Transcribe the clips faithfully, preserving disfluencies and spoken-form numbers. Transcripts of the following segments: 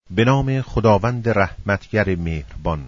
به نام خداوند رحمتگر مهربان.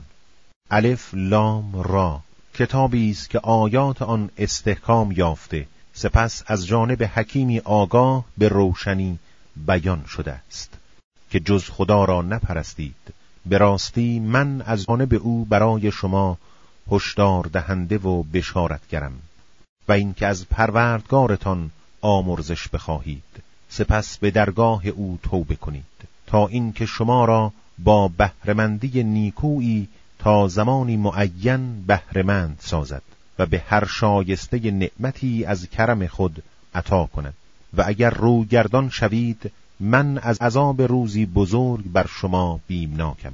الف لام را. کتابی است که آیات آن استحکام یافته، سپس از جانب حکیمی آگاه به روشنی بیان شده است. که جز خدا را نپرستید، به راستی من از جانب او برای شما هشدار دهنده و بشارتگرم. و این که از پروردگارتان آمرزش بخواهید، سپس به درگاه او توبه کنید، تا این که شما را با بهره‌مندی نیکویی تا زمانی معین بهره‌مند سازد و به هر شایسته نعمتی از کرم خود عطا کند. و اگر روگردان شوید، من از عذاب روزی بزرگ بر شما بیمناکم.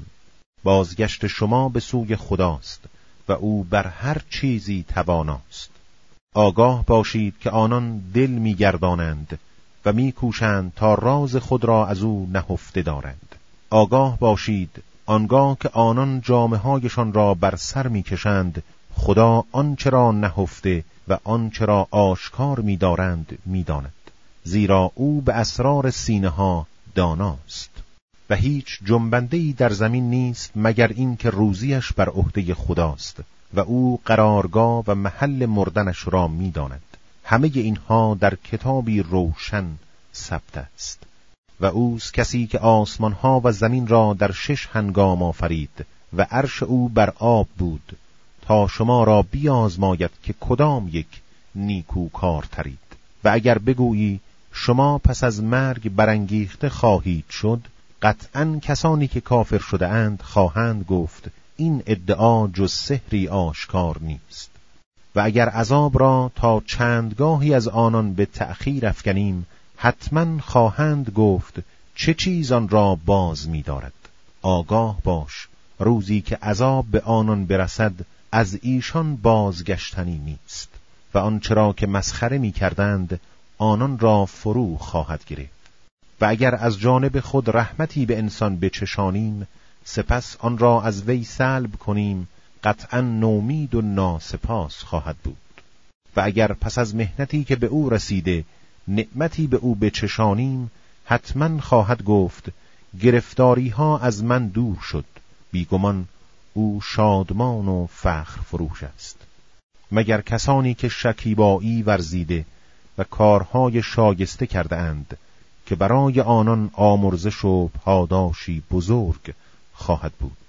بازگشت شما به سوی خداست و او بر هر چیزی تواناست. آگاه باشید که آنان دل می‌گردانند و می‌کوشند تا راز خود را از او نهفته دارند. آگاه باشید آنگاه که آنان جامه‌هایشان را بر سر می‌کشند، خدا آنچه را نهفته و آنچه را آشکار می‌دارند می‌داند، زیرا او به اسرار سینه‌ها داناست. و هیچ جنبنده‌ای در زمین نیست مگر این که روزیش بر عهده خداست و او قرارگاه و محل مردنش را می‌داند. همه اینها در کتابی روشن ثبت است. و اوست کسی که آسمانها و زمین را در شش هنگام آفرید و عرش او بر آب بود، تا شما را بیازماید که کدام یک نیکوکار ترید. و اگر بگویی شما پس از مرگ برانگیخته خواهید شد، قطعاً کسانی که کافر شده اند خواهند گفت این ادعا جز سحری آشکار نیست. و اگر عذاب را تا چندگاهی از آنان به تأخیر افکنیم، حتما خواهند گفت چه چیز آن را باز می دارد. آگاه باش روزی که عذاب به آنان برسد از ایشان بازگشتنی نیست و آنچه را که مسخره می کردند آنان را فرو خواهد گرفت. و اگر از جانب خود رحمتی به انسان بچشانیم، سپس آن را از وی سلب کنیم، قطعا نومید و ناسپاس خواهد بود. و اگر پس از محنتی که به او رسیده نعمتی به او بچشانیم، حتما خواهد گفت گرفتاری ها از من دور شد. بیگمان او شادمان و فخر فروش است. مگر کسانی که شکیبایی ورزیده و کارهای شایسته کرده اند که برای آنان آمرزش و پاداشی بزرگ خواهد بود.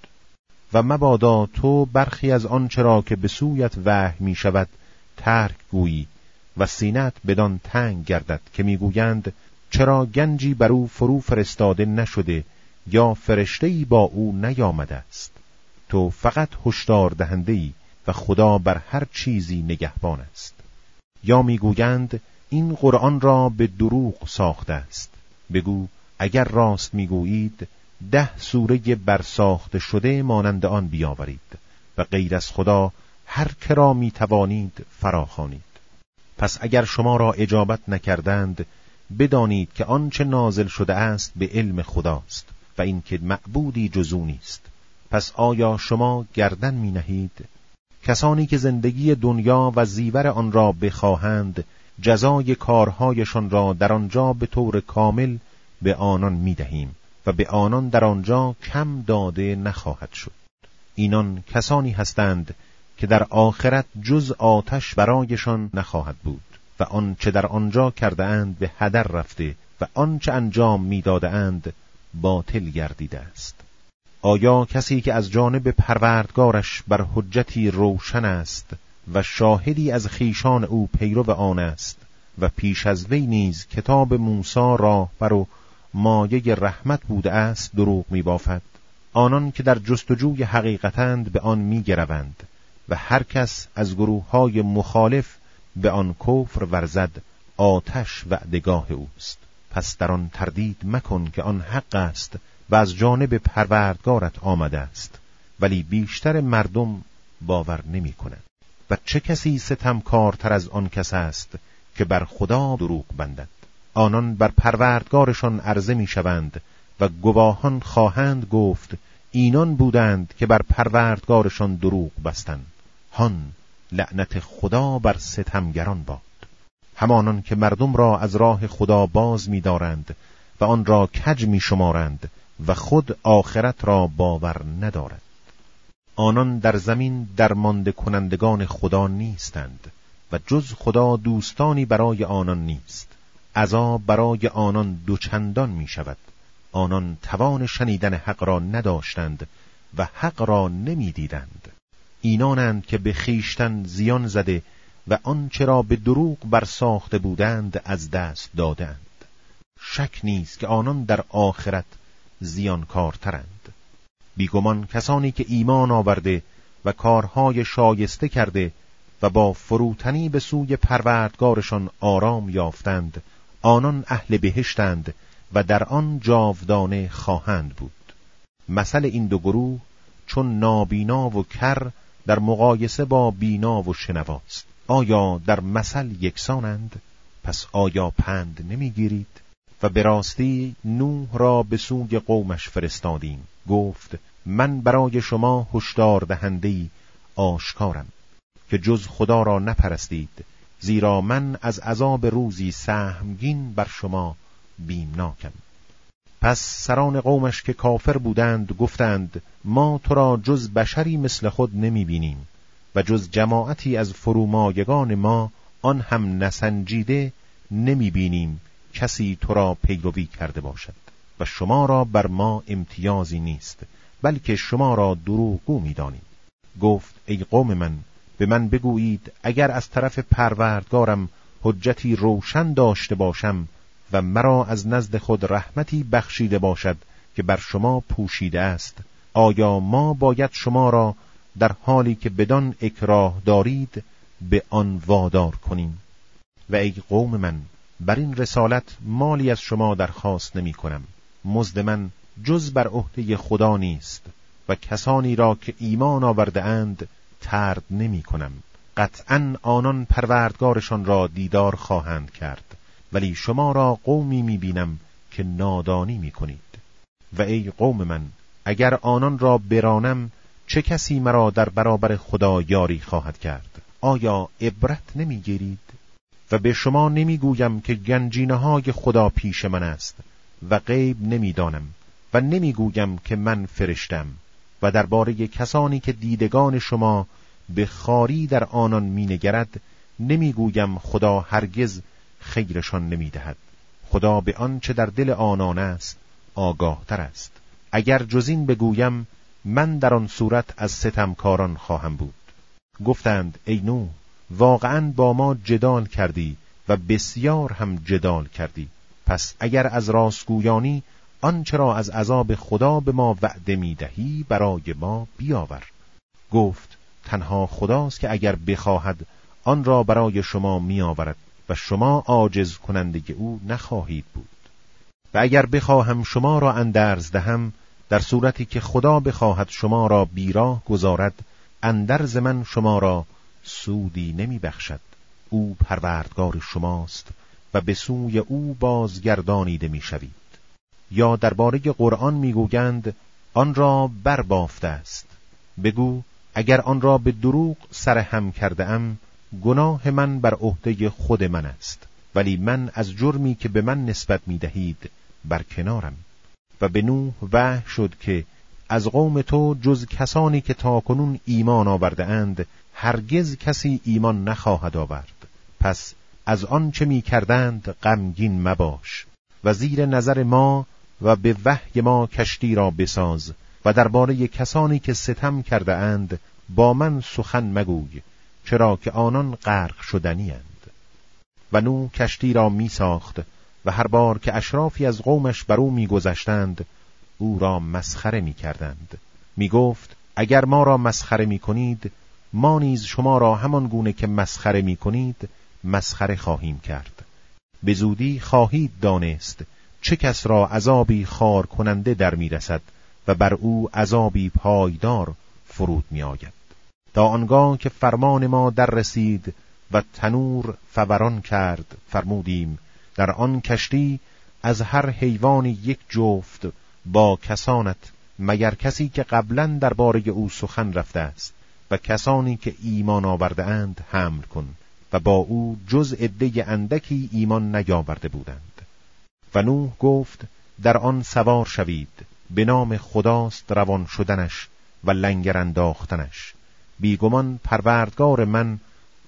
و مبادا تو برخی از آنچه را که به سویت وحی می شود ترک گویی و سینت بدان تنگ گردد که میگویند چرا گنجی بر او فرو فرستاده نشده یا فرشته‌ای با او نیامده است. تو فقط هشدار دهنده‌ای و خدا بر هر چیزی نگهبان است. یا میگویند این قرآن را به دروغ ساخته است. بگو اگر راست میگویید ده سوره برساخته شده مانند آن بیاورید و غیر از خدا هر که را میتوانید فراخوانید. پس اگر شما را اجابت نکردند، بدانید که آنچه نازل شده است به علم خداست و این که معبودی جز او نیست. پس آیا شما گردن می نهید؟ کسانی که زندگی دنیا و زیور آن را بخواهند، جزای کارهایشان را در آنجا به طور کامل به آنان می دهیم و به آنان در آنجا کم داده نخواهد شد. اینان کسانی هستند که در آخرت جز آتش برایشان نخواهد بود و آنچه در آنجا کرده اند به هدر رفته و آنچه انجام می داده اند باطل گردیده است. آیا کسی که از جانب پروردگارش بر حجتی روشن است و شاهدی از خیشان او پیرو آن است و پیش از وی نیز کتاب موسی راهبر و مایه رحمت بوده است دروغ می بافد؟ آنان که در جستجوی حقیقتند به آن می گروند و هر کس از گروه‌های مخالف به آن کفر ورزد آتش وعدگاه اوست. پس در آن تردید مکن که آن حق است و از جانب پروردگارت آمده است، ولی بیشتر مردم باور نمی کنند. و چه کسی ستمکارتر از آن کس است که بر خدا دروغ بندد؟ آنان بر پروردگارشان عرضه می شوند و گواهان خواهند گفت اینان بودند که بر پروردگارشان دروغ بستند. هان لعنت خدا بر ستمگران باد. همانان که مردم را از راه خدا باز می دارند و آن را کج می شمارند و خود آخرت را باور ندارد. آنان در زمین درمانده کنندگان خدا نیستند و جز خدا دوستانی برای آنان نیست. عذاب برای آنان دوچندان می شود. آنان توان شنیدن حق را نداشتند و حق را نمی دیدند. اینانند که به خیشتن زیان زده و آنچه را به دروغ برساخته بودند از دست دادند. شک نیست که آنان در آخرت زیانکارترند. بیگمان کسانی که ایمان آورده و کارهای شایسته کرده و با فروتنی به سوی پروردگارشان آرام یافتند، آنان اهل بهشتند و در آن جاودانه خواهند بود. مثل این دو گروه چون نابینا و کر در مقایسه با بینا و شنواست. آیا در مثل یکسانند؟ پس آیا پند نمیگیرید؟ و به راستی نوح را به سوی قومش فرستادیم. گفت من برای شما هشدار دهنده‌ای آشکارم که جز خدا را نپرستید، زیرا من از عذاب روزی سهمگین بر شما بیمناکم. پس سران قومش که کافر بودند گفتند ما تو را جز بشری مثل خود نمی بینیم و جز جماعتی از فرومایگان ما آن هم نسنجیده نمی بینیم کسی تو را پیروی کرده باشد و شما را بر ما امتیازی نیست، بلکه شما را دروغگو می دانیم. گفت ای قوم من، به من بگویید اگر از طرف پروردگارم حجتی روشن داشته باشم و مرا از نزد خود رحمتی بخشیده باشد که بر شما پوشیده است، آیا ما باید شما را در حالی که بدان اکراه دارید به آن وادار کنیم؟ و ای قوم من، بر این رسالت مالی از شما درخواست نمی کنم. مزد من جز بر عهده خدا نیست و کسانی را که ایمان آورده اند طرد نمی کنم. قطعاً آنان پروردگارشان را دیدار خواهند کرد، ولی شما را قومی می بینم که نادانی می کنید. و ای قوم من، اگر آنان را برانم چه کسی مرا در برابر خدا یاری خواهد کرد؟ آیا عبرت نمی گیرید؟ و به شما نمی گویم که گنجینه های خدا پیش من است و غیب نمی دانم و نمی گویم که من فرشتم. و درباره کسانی که دیدگان شما به خاری در آنان می نگرد نمی گویم خدا هرگز خیرشان نمی دهد. خدا به آن چه در دل آنان است آگاه تر است. اگر جز این بگویم من در آن صورت از ستمکاران خواهم بود. گفتند ای نوح، واقعاً با ما جدال کردی و بسیار هم جدال کردی. پس اگر از راستگویانی آنچه را از عذاب خدا به ما وعده می دهی برای ما بیاور. گفت تنها خداست که اگر بخواهد آن را برای شما می آورد و شما عاجز کننده او نخواهید بود. و اگر بخواهم شما را اندرز دهم، در صورتی که خدا بخواهد شما را بیراه گذارد، اندرز من شما را سودی نمی بخشد. او پروردگار شماست و به سوی او بازگردانیده می شوید. یا درباره قرآن می گویند آن را بربافته است. بگو اگر آن را به دروغ سرهم کرده ام، گناه من بر عهده خود من است، ولی من از جرمی که به من نسبت می دهید برکنارم. و به نوح وحی شد که از قوم تو جز کسانی که تاکنون ایمان آورده اند هرگز کسی ایمان نخواهد آورد. پس از آن چه می کردند غمگین مباش و زیر نظر ما و به وحی ما کشتی را بساز و درباره کسانی که ستم کرده اند با من سخن مگوی، چرا که آنان غرق شدنی اند. و نوح کشتی را می ساخت و هر بار که اشرافی از قومش بر او می گذشتند او را مسخره می کردند. می گفت اگر ما را مسخره می کنید، ما نیز شما را همان گونه که مسخره می کنید مسخره خواهیم کرد. به زودی خواهید دانست چه کس را عذابی خار کننده در می رسد و بر او عذابی پایدار فرود می آید. تا آنگاه که فرمان ما در رسید و تنور فوران کرد، فرمودیم در آن کشتی از هر حیوانی یک جفت با کسانت، مگر کسی که قبلا درباره او سخن رفته است و کسانی که ایمان آورده اند حمل کن. و با او جز عده اندکی ایمان نیاورده بودند. و نوح گفت در آن سوار شوید به نام خداست روان شدنش و لنگر انداختنش. بیگمان پروردگار من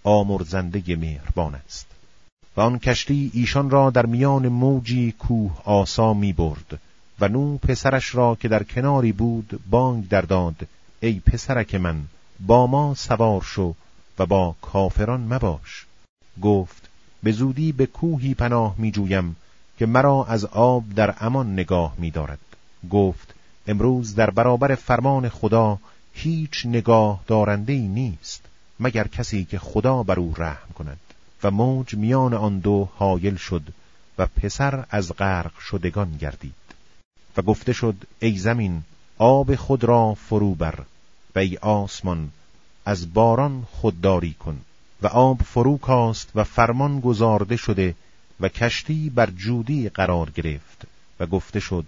آمرزنده مهربان است. و آن کشتی ایشان را در میان موجی کوه آسا می برد و نوح پسرش را که در کناری بود بانگ در داد: ای پسرک من، با ما سوار شو و با کافران مباش. گفت: به زودی به کوهی پناه می جویم که مرا از آب در امان نگاه می دارد. گفت: امروز در برابر فرمان خدا هیچ نگاه دارنده‌ای نیست مگر کسی که خدا بر او رحم کند. و موج میان آن دو حایل شد و پسر از غرق شدگان گردید. و گفته شد: ای زمین، آب خود را فرو بر، و ای آسمان، از باران خودداری کن. و آب فرو کاست و فرمان گزارده شده و کشتی بر جودی قرار گرفت. و گفته شد: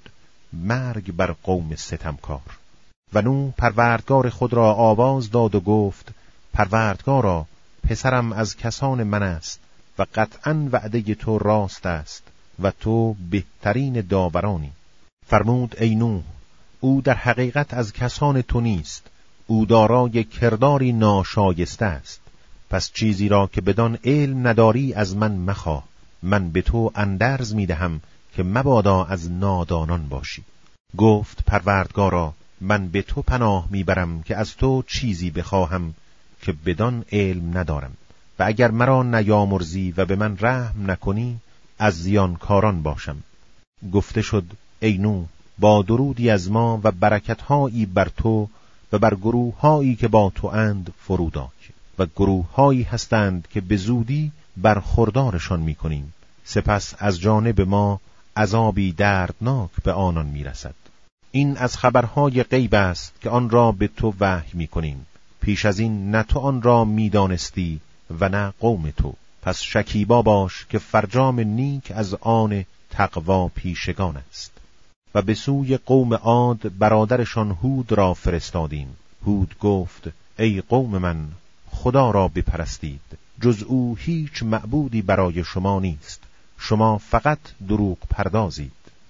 مرگ بر قوم ستمکار. و نوح پروردگار خود را آواز داد و گفت: پروردگارا، پسرم از کسان من است و قطعاً وعده تو راست است و تو بهترین داورانی. فرمود: ای نوح، او در حقیقت از کسان تو نیست، او دارای کرداری ناشایسته است. پس چیزی را که بدان علم نداری از من مخواه. من به تو اندرز می دهم که مبادا از نادانان باشی. گفت: پروردگارا، من به تو پناه می برم که از تو چیزی بخواهم که بدان علم ندارم، و اگر مرا نیامرزی و به من رحم نکنی از زیانکاران باشم. گفته شد: ای نوح، با درودی از ما و برکتهایی بر تو و بر گروههایی که با تو اند فرود آی. و گروههایی هستند که به زودی برخوردارشان می کنیم، سپس از جانب ما عذابی دردناک به آنان می رسد. این از خبرهای غیب است که آن را به تو وحی می کنیم. پیش از این نه تو آن را می دانستی و نه قوم تو. پس شکیبا باش که فرجام نیک از آن تقوا پیشگان است. و به سوی قوم عاد برادرشان هود را فرستادیم. هود گفت: ای قوم من، خدا را بپرستید، جز او هیچ معبودی برای شما نیست، شما فقط دروغ پردازید.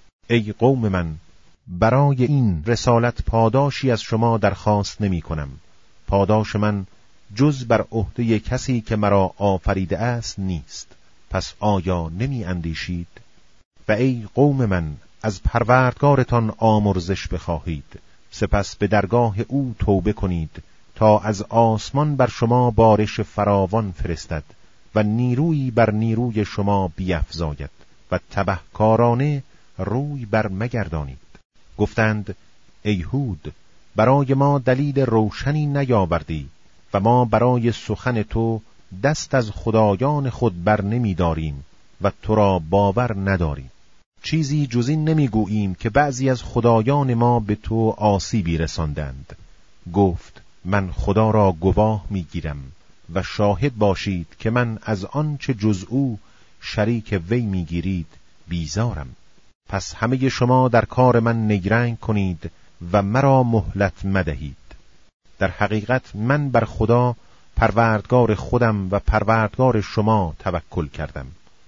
ای قوم من، برای این رسالت پاداشی از شما درخواست نمی کنم. پاداش من جز بر عهده کسی که مرا آفریده است نیست. پس آیا نمی اندیشید؟ و ای قوم من، از پروردگارتان آمرزش بخواهید، سپس به درگاه او توبه کنید تا از آسمان بر شما بارش فراوان فرستد و نیرویی بر نیروی شما بیفزاید و تبهکارانه روی بر مگردانید. گفتند: ای هود، برای ما دلیل روشنی نیاوردی و ما برای سخن تو دست از خدایان خود بر نمی داریم و تو را باور نداریم. چیزی جز این نمی گوییم که بعضی از خدایان ما به تو آسیبی رساندند. گفت: من خدا را گواه می گیرم و شاهد باشید که من از آن چه جز او شریک وی می گیرید بیزارم. پس همه شما در کار من نیرنگ کنید و مرا مهلت مدهید. در حقیقت من بر خدا پروردگار خودم و پروردگار شما توکل کردم.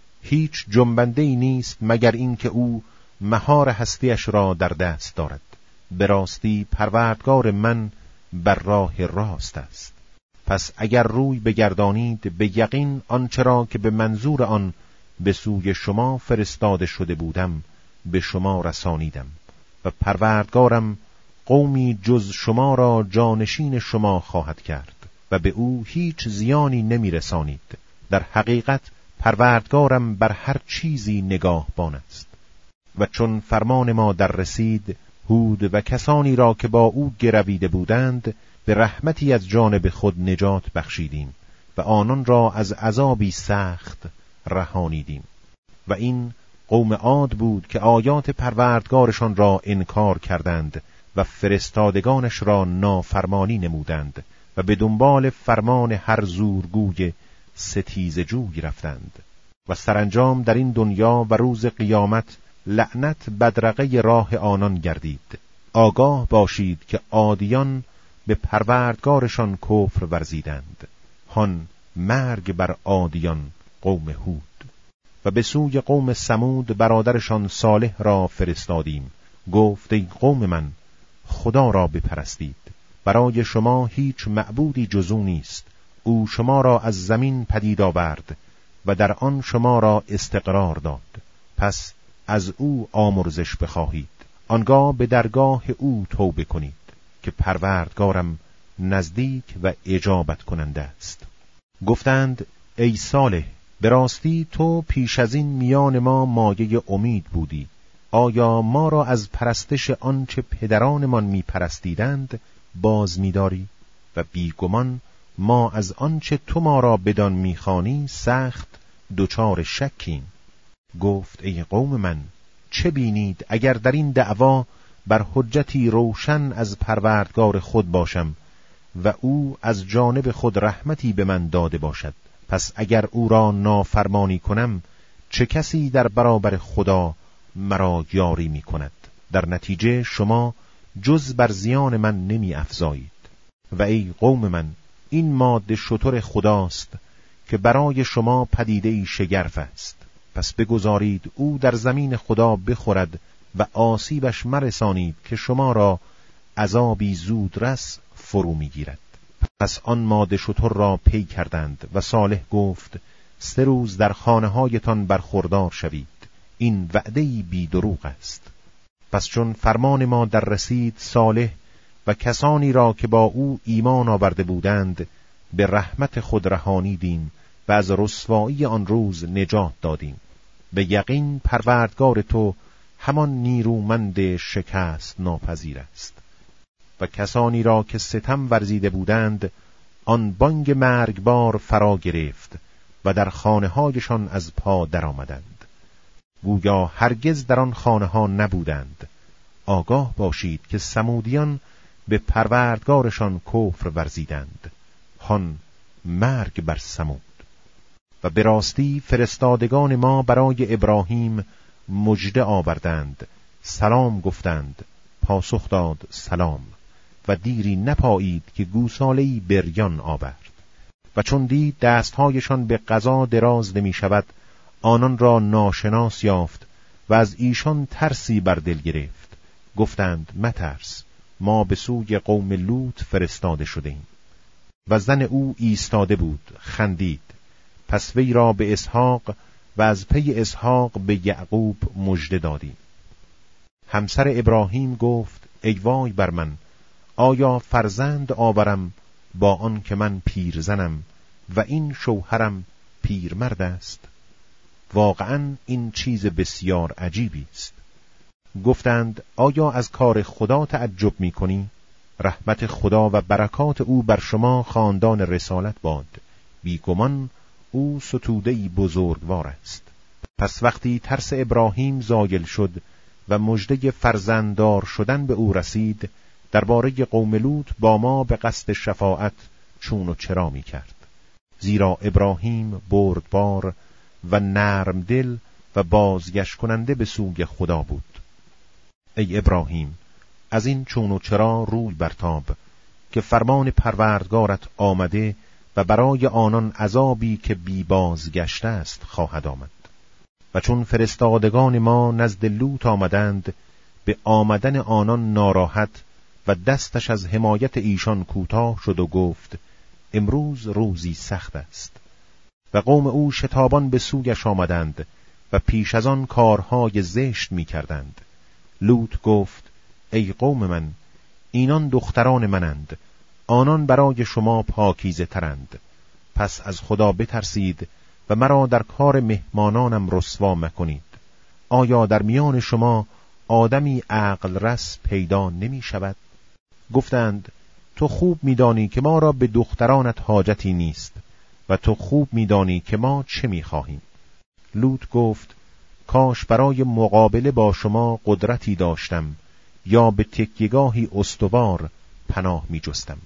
هیچ جنبنده‌ای نیست مگر این که او مهار هستیش را در دست دارد. به راستی پروردگار من بر راه راست است. پس اگر روی بگردانید به یقین آنچه را که به منظور آن به سوی شما فرستاده شده بودم به شما رسانیدم و پروردگارم قومی جز شما را جانشین شما خواهد کرد و به او هیچ زیانی نمی رسانید. در حقیقت پروردگارم بر هر چیزی نگاهبان است. و چون فرمان ما در رسید، هود و کسانی را که با او گرویده بودند به رحمتی از جانب خود نجات بخشیدیم و آنان را از عذابی سخت رهانیدیم. و این قوم عاد بود که آیات پروردگارشان را انکار کردند و فرستادگانش را نافرمانی نمودند و به دنبال فرمان هر زورگوی ستیزه جوی رفتند. و سرانجام در این دنیا و روز قیامت لعنت بدرقه راه آنان گردید. آگاه باشید که عادیان به پروردگارشان کفر ورزیدند. هان مرگ بر عادیان قوم هود. و به سوی قوم ثمود برادرشان صالح را فرستادیم. گفت ای قوم من، خدا را بپرستید. برای شما هیچ معبودی جز او نیست. او شما را از زمین پدید آورد و در آن شما را استقرار داد. پس از او آمرزش بخواهید، آنگاه به درگاه او توبه کنید که پروردگارم نزدیک و اجابت کننده است. گفتند ای صالح، به راستی تو پیش از این میان ما مایه امید بودی. آیا ما را از پرستش آنچه پدرانمان می پرستیدند باز می داری؟ و بیگمان ما از آنچه تو ما را بدان می خوانی سخت دچار شکیم. گفت ای قوم من، چه بینید اگر در این دعوا بر حجتی روشن از پروردگار خود باشم و او از جانب خود رحمتی به من داده باشد؟ پس اگر او را نافرمانی کنم، چه کسی در برابر خدا مرا یاری می کند؟ در نتیجه شما جز بر زیان من نمی افزایید. و ای قوم من، این ماده شتر خداست که برای شما پدیده‌ای شگرف است. پس بگذارید او در زمین خدا بخورد و آسیبش مرسانید که شما را عذابی زودرس فرو میگیرد. پس آن ماده شتر را پی کردند و صالح گفت سه روز در خانه هایتان برخوردار شوید، این وعده‌ای بی دروغ است. پس چون فرمان ما در رسید، صالح و کسانی را که با او ایمان آورده بودند به رحمت خود رهانیدیم و از رسوایی آن روز نجات دادیم. به یقین پروردگار تو همان نیرومند شکست ناپذیر است. و کسانی را که ستم ورزیده بودند آن بانگ مرگبار فرا گرفت و در خانه هایشان از پا در آمدند، گویا هرگز در آن خانه ها نبودند. آگاه باشید که ثمودیان به پروردگارشان کفر ورزیدند. هان مرگ بر ثمود. و به راستی فرستادگان ما برای ابراهیم مژده آوردند، سلام گفتند، پاسخ داد سلام، و دیری نپایید که گوساله‌ای بریان آورد. و چون دید دستهایشان به قضا دراز نمی شود، آنان را ناشناس یافت و از ایشان ترسی بر دل گرفت. گفتند مترس، ما به سوی قوم لوط فرستاده شدیم. و زن او ایستاده بود، خندید. پس وی را به اسحاق و از پی اسحاق به یعقوب مژده دادیم. همسر ابراهیم گفت ای وای بر من، آیا فرزند آورم با آن که من پیرزنم و این شوهرم پیرمرد است؟ واقعا این چیز بسیار عجیبی است. گفتند آیا از کار خدا تعجب می کنی؟ رحمت خدا و برکات او بر شما خاندان رسالت باد، بیگمان او ستوده‌ای بزرگوار است. پس وقتی ترس ابراهیم زایل شد و مژده فرزنددار شدن به او رسید، درباره قوم لوط با ما به قصد شفاعت چون و چرا می کرد. زیرا ابراهیم بردبار و نرم دل و بازگشت کننده به سوی خدا بود. ای ابراهیم، از این چون و چرا روی برتاب که فرمان پروردگارت آمده و برای آنان عذابی که بی بازگشته است خواهد آمد. و چون فرستادگان ما نزد لوط آمدند، به آمدن آنان ناراحت و دستش از حمایت ایشان کوتاه شد و گفت امروز روزی سخت است. و قوم او شتابان به سویش آمدند و پیش از آن کارهای زشت می کردند. لوط گفت ای قوم من، اینان دختران منند، آنان برای شما پاکیزه ترند. پس از خدا بترسید و مرا در کار مهمانانم رسوا مکنید. آیا در میان شما آدمی عقل رس پیدا نمی شود؟ گفتند تو خوب می دانی که ما را به دخترانت حاجتی نیست و تو خوب می دانی که ما چه می خواهیم. لوط گفت کاش برای مقابله با شما قدرتی داشتم یا به تکیه‌گاهی استوار پناه می جستم.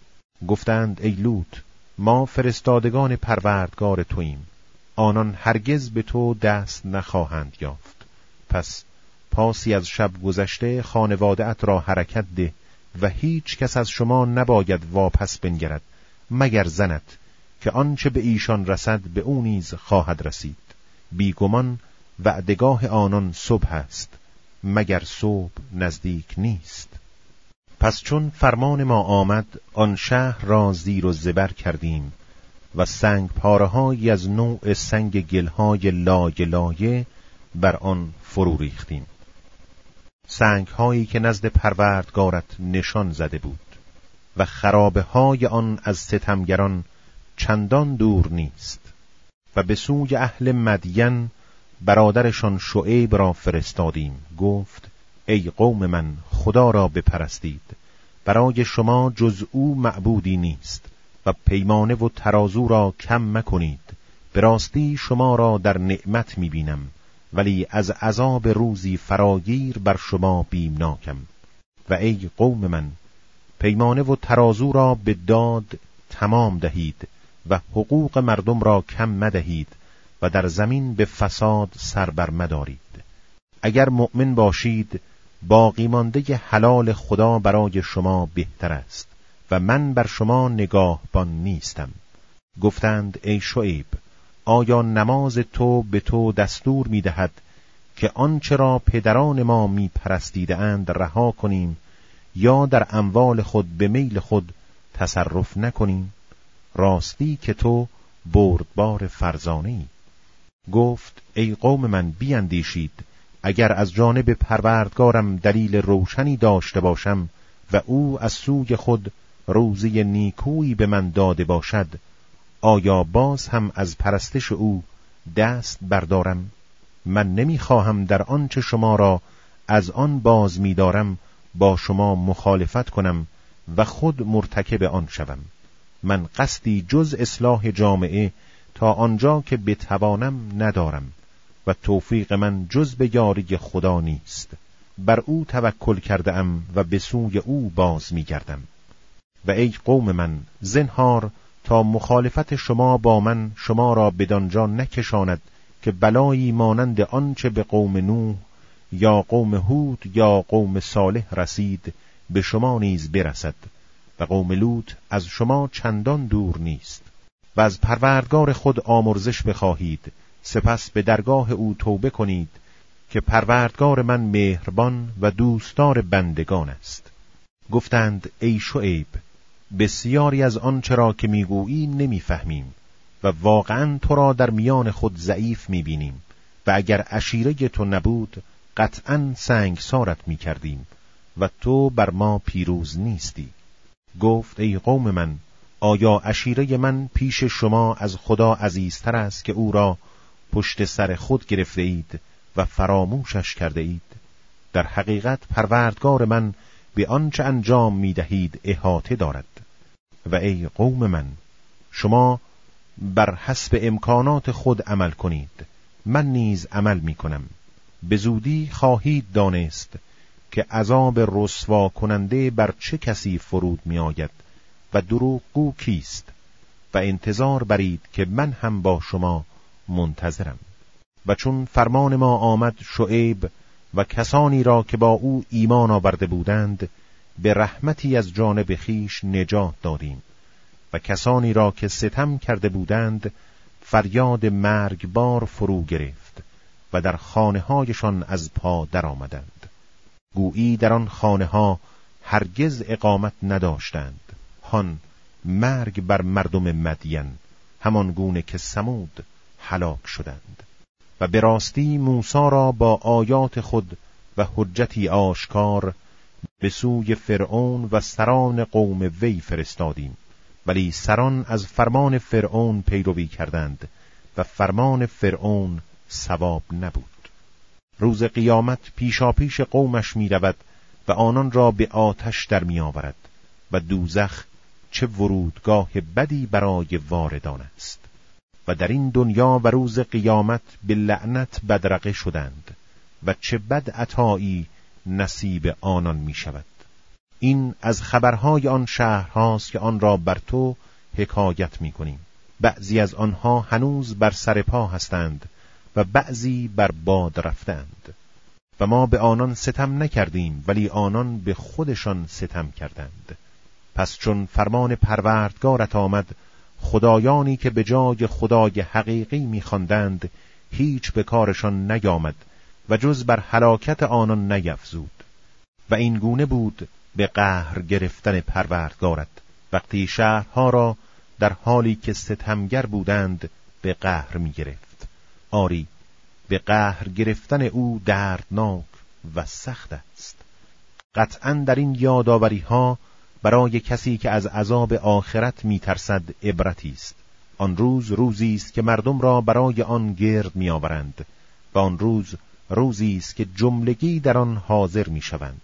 گفتند ای لوط، ما فرستادگان پروردگار توییم، آنان هرگز به تو دست نخواهند یافت. پس پاسی از شب گذشته خانواده‌ات را حرکت ده و هیچ کس از شما نباید واپس بنگرد مگر زنت، که آنچه به ایشان رسد به او نیز خواهد رسید. بیگمان وعدگاه آنان صبح است مگر صبح نزدیک نیست. پس چون فرمان ما آمد آن شهر را زیر و زبر کردیم و سنگ پاره‌هایی از نوع سنگ گلهای لایه لایه بر آن فرو ریختیم، سنگ هایی که نزد پروردگارت نشان زده بود و خرابه های آن از ستمگران چندان دور نیست. و به سوی اهل مدین برادرشان شعیب را فرستادیم. گفت ای قوم من، خدا را بپرستید، برای شما جز او معبودی نیست و پیمانه و ترازو را کم مکنید. به راستی شما را در نعمت می‌بینم، ولی از عذاب روزی فراگیر بر شما بیمناکم. و ای قوم من، پیمانه و ترازو را به داد تمام دهید و حقوق مردم را کم مدهید و در زمین به فساد سر بر مدارید. اگر مؤمن باشید باقی مانده حلال خدا برای شما بهتر است و من بر شما نگاهبان نیستم. گفتند ای شعیب، آیا نماز تو به تو دستور می دهد که آنچه را پدران ما می پرستیده اند رها کنیم یا در اموال خود به میل خود تصرف نکنیم؟ راستی که تو بردبار فرزانه ای. گفت ای قوم من، بیندیشید، اگر از جانب پروردگارم دلیل روشنی داشته باشم و او از سوی خود روزی نیکویی به من داده باشد، آیا باز هم از پرستش او دست بردارم؟ من نمیخواهم در آنچه شما را از آن باز می‌دارم با شما مخالفت کنم و خود مرتکب آن شوم. من قصدی جز اصلاح جامعه تا آنجا که بتوانم ندارم و توفیق من جز به یاری خدا نیست. بر او توکل کرده ام و به سوی او باز می‌گردم. و ای قوم من، زنهار تا مخالفت شما با من شما را بدانجا نکشاند که بلایی مانند آنچه به قوم نوح یا قوم هود یا قوم صالح رسید به شما نیز برسد و قوم لوط از شما چندان دور نیست. و از پروردگار خود آمرزش بخواهید، سپس به درگاه او توبه کنید که پروردگار من مهربان و دوستدار بندگان است. گفتند ای شعیب، بسیاری از آنچه را که میگویی نمیفهمیم و واقعا تو را در میان خود ضعیف میبینیم و اگر عشیره تو نبود قطعا سنگسارت میکردیم و تو بر ما پیروز نیستی. گفت ای قوم من، آیا عشیره من پیش شما از خدا عزیزتر است که او را پشت سر خود گرفته اید و فراموشش کرده اید؟ در حقیقت پروردگار من به آنچه انجام میدهید احاطه دارد. و ای قوم من، شما بر حسب امکانات خود عمل کنید، من نیز عمل می کنم. به زودی خواهید دانست که عذاب رسوا کننده بر چه کسی فرود می آید و دروغگو کیست، و انتظار برید که من هم با شما منتظرم. و چون فرمان ما آمد شعیب و کسانی را که با او ایمان آورده بودند به رحمتی از جانب خیش نجات دادیم و کسانی را که ستم کرده بودند فریاد مرگبار فرو گرفت و در خانه‌هایشان از پا در آمدند، گویی در آن خانه‌ها هرگز اقامت نداشتند. هان مرگ بر مردم مدین، همان گونه که ثمود هلاک شدند. و به راستی موسی را با آیات خود و حجتی آشکار به سوی فرعون و سران قوم وی فرستادیم، ولی سران از فرمان فرعون پیروی کردند و فرمان فرعون صواب نبود. روز قیامت پیشا پیش قومش می رود و آنان را به آتش در می آورد و دوزخ چه ورودگاه بدی برای واردان است. و در این دنیا و روز قیامت به لعنت بدرقه شدند و چه بد عطایی نصیب آنان می شود. این از خبرهای آن شهرهاست که آن را بر تو حکایت می کنیم. بعضی از آنها هنوز بر سر پا هستند و بعضی بر باد رفتند و ما به آنان ستم نکردیم ولی آنان به خودشان ستم کردند. پس چون فرمان پروردگارت آمد، خدایانی که به جای خدای حقیقی می‌خواندند هیچ به کارشان نیامد و جز بر هلاکت آنان نیفزود. و این گونه بود به قهر گرفتن پروردگارت وقتی شهرها را در حالی که ستمگر بودند به قهر می گرفت. آری، به قهر گرفتن او دردناک و سخت است. قطعاً در این یادآوری ها برای کسی که از عذاب آخرت می ترسد عبرتی است. آن روز روزی است که مردم را برای آن گرد می آورند و آن روز روزی است که جملگی در آن حاضر می شوند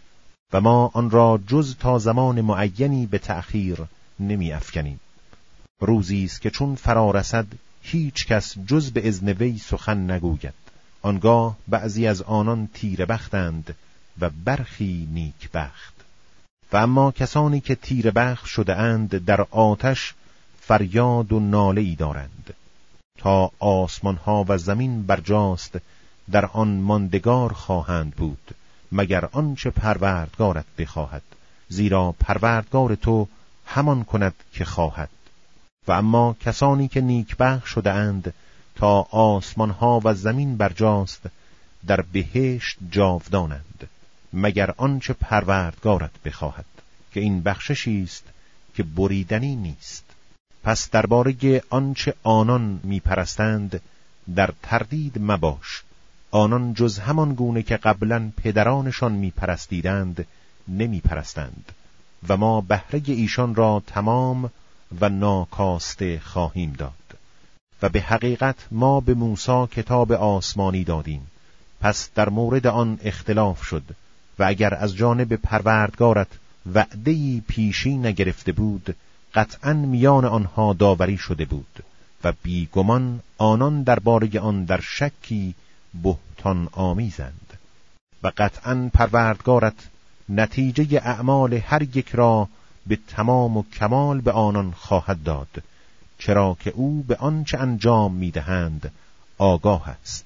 و ما آن را جز تا زمان معینی به تأخیر نمی افکنیم. روزی است که چون فرا رسد هیچ کس جز به اذن وی سخن نگوید. آنگاه بعضی از آنان تیره بختند و برخی نیک بخت. و اما کسانی که تیره بخت شده اند در آتش فریاد و ناله ای دارند تا آسمان ها و زمین برجاست در آن ماندگار خواهند بود مگر آنچه پروردگارت بخواهد، زیرا پروردگار تو همان کند که خواهد. و اما کسانی که نیکبخت شده اند تا آسمان ها و زمین برجاست در بهشت جاودانند مگر آنچه پروردگارت بخواهد، که این بخششی است که بریدنی نیست. پس درباره آنچه آنان میپرستند در تردید مباش. آنان جز همان گونه که قبلا پدرانشان میپرستیدند نمیپرستند و ما بهره ایشان را تمام و ناکاسته خواهیم داد. و به حقیقت ما به موسی کتاب آسمانی دادیم، پس در مورد آن اختلاف شد و اگر از جانب پروردگارت وعده‌ای پیشی نگرفته بود قطعاً میان آنها داوری شده بود و بیگمان آنان درباره آن در شکی بهتان آمیزند. و قطعاً پروردگارت نتیجه اعمال هر یک را به تمام و کمال به آنان خواهد داد، چرا که او به آنچه انجام میدهند آگاه است.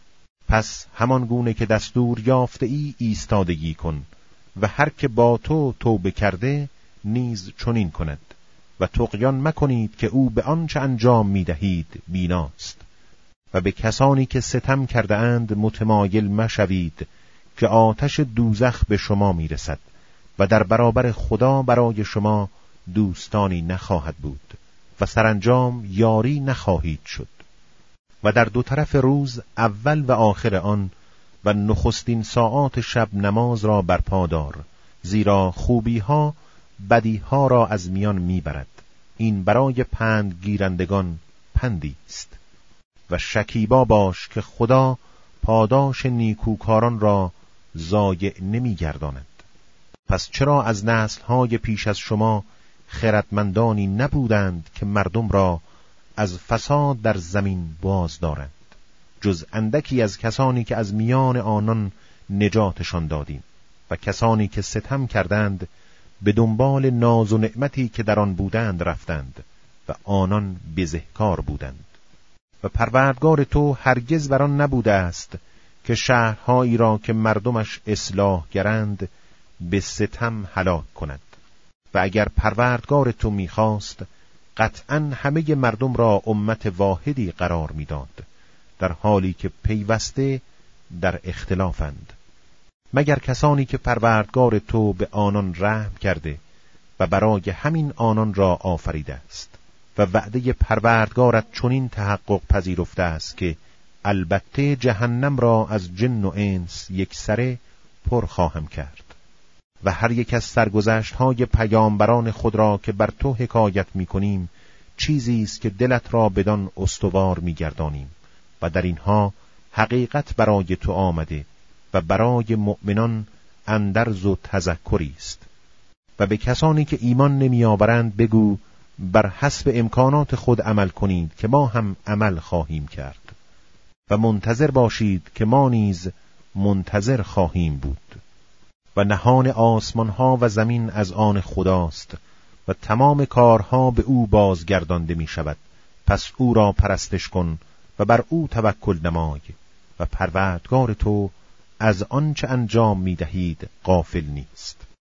پس همان گونه که دستور یافته ای ایستادگی کن و هر که با تو توبه کرده نیز چنین کند و طغیان مکنید که او به آنچه انجام میدهید بیناست. و به کسانی که ستم کرده اند متمایل مشوید که آتش دوزخ به شما میرسد و در برابر خدا برای شما دوستانی نخواهد بود و سرانجام یاری نخواهید شد. و در دو طرف روز اول و آخر آن و نخستین ساعات شب نماز را برپا دار، زیرا خوبی ها بدی ها را از میان میبرد. این برای پند گیرندگان پندی است. و شکیبا باش که خدا پاداش نیکوکاران را ضایع نمیگرداند. پس چرا از نسل‌های پیش از شما خردمندانی نبودند که مردم را از فساد در زمین باز دارند، جز اندکی از کسانی که از میان آنان نجاتشان دادیم و کسانی که ستم کردند به دنبال ناز و نعمتی که در آن بودند رفتند و آنان بزهکار بودند. و پروردگار تو هرگز بر آن نبوده است که شهرهایی را که مردمش اصلاح گرند به ستم هلاک کند. و اگر پروردگار تو میخواست قطعاً همه مردم را امت واحدی قرار میداد، در حالی که پیوسته در اختلافند، مگر کسانی که پروردگار تو به آنان رحم کرده و برای همین آنان را آفریده است. و وعده پروردگارت چنین تحقق پذیرفته است که البته جهنم را از جن و انس یکسره پر خواهم کرد. و هر یک از سرگذشت‌های پیامبران خود را که بر تو حکایت می‌کنیم چیزی است که دلت را بدان استوار می‌گردانیم و در اینها حقیقت برای تو آمده و برای مؤمنان اندرز و تذکری است. و به کسانی که ایمان نمی‌آورند بگو بر حسب امکانات خود عمل کنید که ما هم عمل خواهیم کرد و منتظر باشید که ما نیز منتظر خواهیم بود. و نهان آسمان ها و زمین از آن خداست و تمام کارها به او بازگردانده می شود. پس او را پرستش کن و بر او توکل نمای و پروردگار تو از آنچه انجام می دهید غافل نیست.